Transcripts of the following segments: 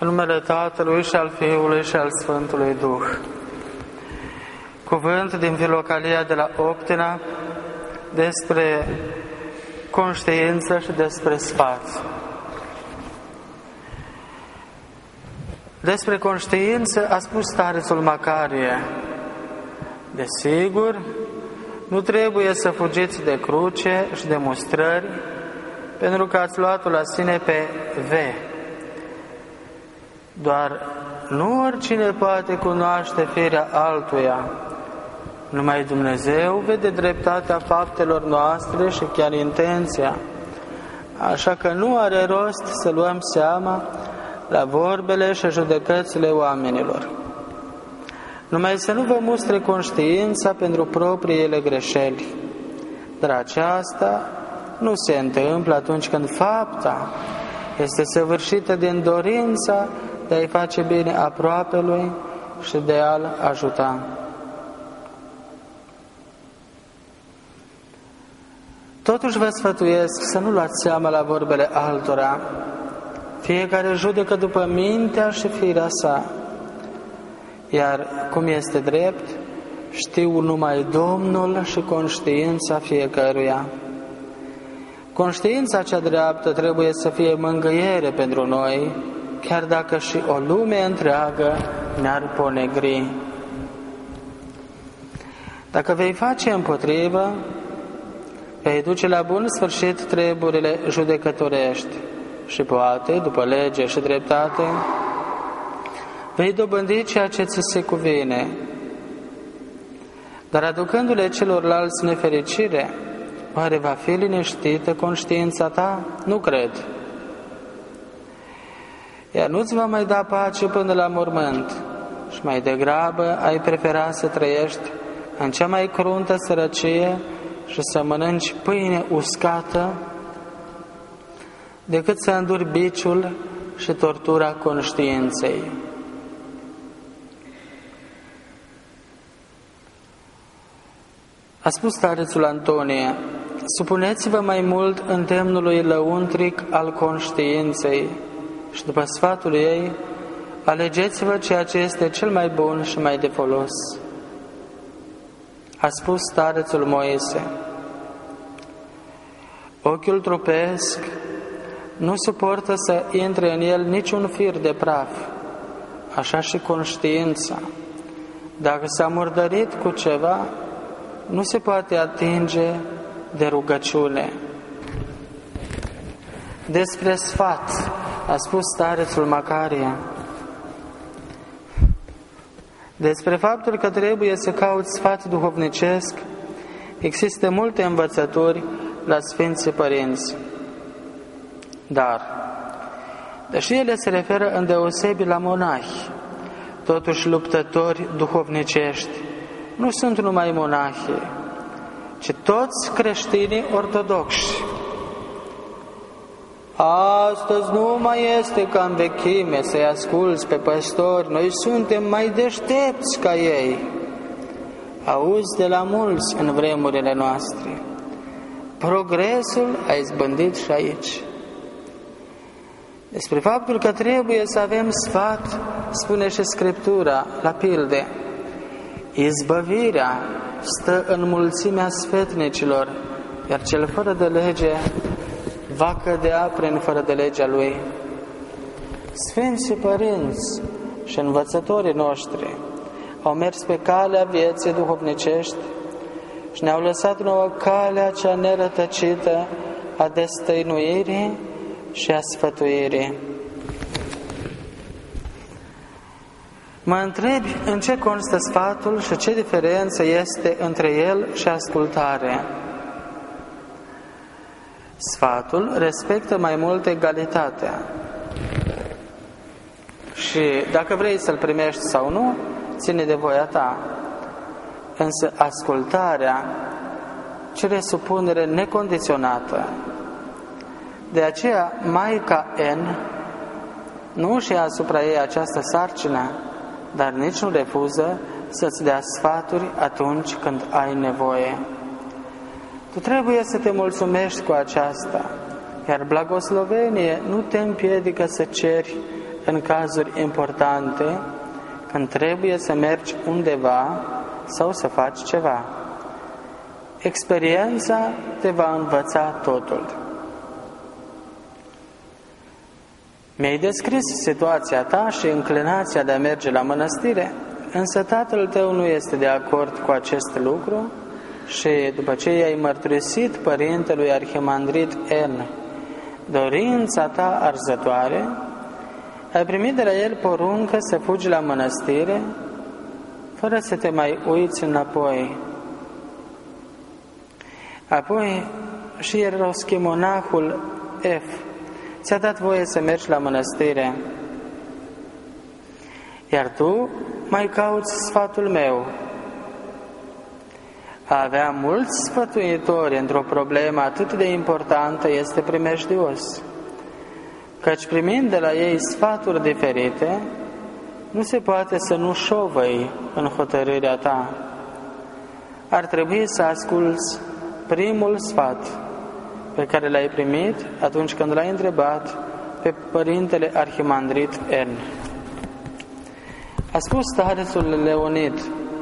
În numele Tatălui și al Fiului și al Sfântului Duh. Cuvânt din Filocalia de la Optina despre conștiință și despre sfat. Despre conștiință a spus starețul Macarie: desigur, nu trebuie să fugiți de cruce și de mustrări, pentru că ați luat-o la sine pe V. Doar nu oricine poate cunoaște firea altuia. Numai Dumnezeu vede dreptatea faptelor noastre și chiar intenția. Așa că nu are rost să luăm seama la vorbele și judecățile oamenilor. Numai să nu vă mustre conștiința pentru propriile greșeli. Dar aceasta nu se întâmplă atunci când fapta este săvârșită din dorința de a-i face bine aproapelui și de a-l ajuta. Totuși vă sfătuiesc să nu luați seama la vorbele altora. Fiecare judecă după mintea și firea sa. Iar cum este drept, știu numai Domnul și conștiința fiecăruia. Conștiința cea dreaptă trebuie să fie mângâiere pentru noi, chiar dacă și o lume întreagă ne-ar ponegri. Dacă vei face împotrivă, vei duce la bun sfârșit treburile judecătorești și poate, după lege și dreptate, vei dobândi ceea ce ți se cuvine. Dar aducându-le celorlalți nefericire, oare va fi liniștită conștiința ta? Nu cred. Ea nu-ți va mai da pace până la mormânt și mai degrabă ai prefera să trăiești în cea mai cruntă sărăcie și să mănânci pâine uscată decât să înduri biciul și tortura conștiinței. A spus starețul Antonie: supuneți-vă mai mult îndemnului lăuntric al conștiinței și după sfatul ei alegeți-vă ceea ce este cel mai bun și mai de folos. A spus starețul Moise: ochiul trupesc nu suportă să intre în el niciun fir de praf, așa și conștiința, dacă s-a murdărit cu ceva, nu se poate atinge de rugăciune. Despre sfat a spus starețul Macarie: despre faptul că trebuie să cauți sfat duhovnicesc, există multe învățături la Sfinții Părinți. Dar, deși ele se referă îndeosebi la monahi, totuși luptători duhovnicești nu sunt numai monahi, ci toți creștinii ortodoxi. Astăzi nu mai este ca în vechime să-i asculți pe păstori, noi suntem mai deștepți ca ei. Auzi de la mulți în vremurile noastre. Progresul a izbândit și aici. Despre faptul că trebuie să avem sfat, spune și Scriptura, la pilde: izbăvirea stă în mulțimea sfetnicilor, iar cel fără de lege va cădea prin fără de legea lui. Sfinții Părinți și învățătorii noștri au mers pe calea vieții duhovnicești și ne-au lăsat nouă calea cea nerătăcită a destăinuirii și a sfătuirii. Mă întrebi în ce constă sfatul și ce diferență este între el și ascultare. Sfatul respectă mai mult egalitatea și dacă vrei să-l primești sau nu, ține de voia ta. Însă ascultarea cere supunere necondiționată. De aceea Maica N nu își ia asupra ei această sarcină, dar nici nu refuză să-ți dea sfaturi atunci când ai nevoie. Tu trebuie să te mulțumești cu aceasta, iar blagoslovenie nu te împiedică să ceri în cazuri importante, când trebuie să mergi undeva sau să faci ceva. Experiența te va învăța totul. Mi-ai descris situația ta și înclinația de a merge la mănăstire, însă tatăl tău nu este de acord cu acest lucru și după ce i-ai mărturisit părintelui Arhimandrit N dorința ta arzătoare, ai primit de la el poruncă să fugi la mănăstire fără să te mai uiți înapoi. Apoi și ieroschimonahul F ți-a dat voie să mergi la mănăstire, iar tu mai cauți sfatul meu. A avea mulți sfătuitori într-o problemă atât de importantă este primejdios, căci primind de la ei sfaturi diferite, nu se poate să nu șovăi în hotărârea ta. Ar trebui să asculți primul sfat pe care l-ai primit atunci când l-ai întrebat pe părintele Arhimandrit N. A spus starețul Leonid: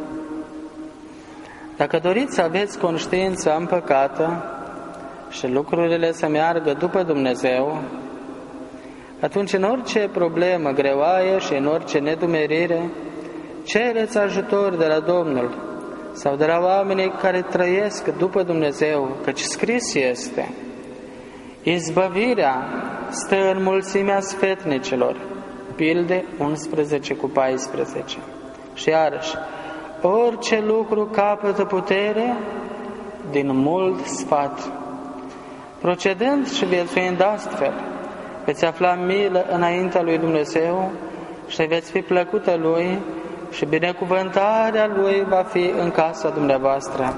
dacă doriți să aveți conștiința împăcată și lucrurile să meargă după Dumnezeu, atunci în orice problemă greoaie și în orice nedumerire, cereți ajutor de la Domnul sau de la oamenii care trăiesc după Dumnezeu, căci scris este: izbăvirea stă în mulțimea sfetnicilor. Pilde 11:14. Și iarăși, orice lucru capătă putere din mult sfat. Procedând și viețuind astfel, veți afla milă înaintea lui Dumnezeu și veți fi plăcută Lui și binecuvântarea Lui va fi în casa dumneavoastră.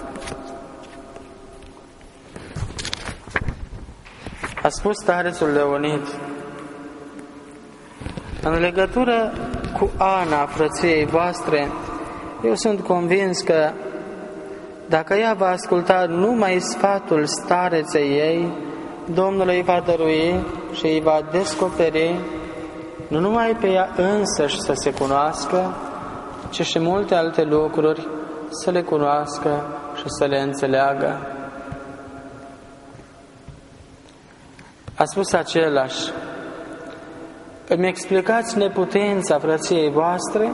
A spus starețul Leonid: în legătură cu Ana, frăției voastre, eu sunt convins că dacă ea va asculta numai sfatul stareței ei, Domnul îi va dărui și îi va descoperi nu numai pe ea însăși să se cunoască, ci și multe alte lucruri să le cunoască și să le înțeleagă. A spus același: îmi explicați neputința frăției voastre,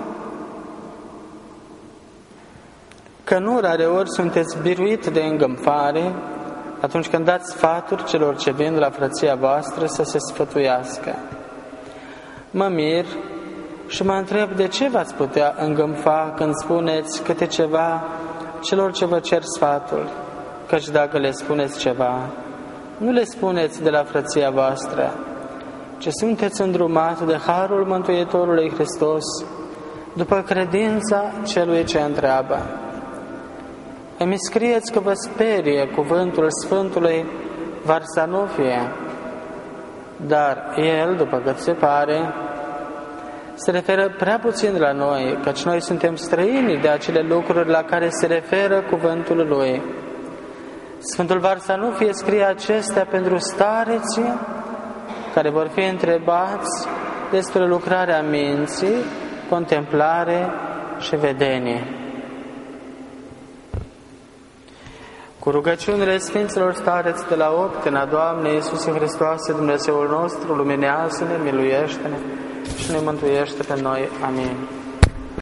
că nu rareori sunteți biruit de îngânfare atunci când dați sfaturi celor ce vin la frăția voastră să se sfătuiască. Mă mir și mă întreb de ce v-ați putea îngânfa când spuneți câte ceva celor ce vă cer sfatul, căci dacă le spuneți ceva, nu le spuneți de la frăția voastră, ci sunteți îndrumat de harul Mântuitorului Hristos după credința celui ce întreabă. Îmi scrieți că vă sperie cuvântul Sfântului Varsanofie, dar el, după cât se pare, se referă prea puțin la noi, căci noi suntem străini de acele lucruri la care se referă cuvântul lui. Sfântul Varsanofie scrie acestea pentru stareții care vor fi întrebați despre lucrarea minții, contemplare și vedenie. Cu rugăciunile Sfinților stareți de la Optina, Doamne Iisuse Hristoase, Dumnezeul nostru, luminează-ne, miluiește-ne și ne mântuiește pe noi. Amin.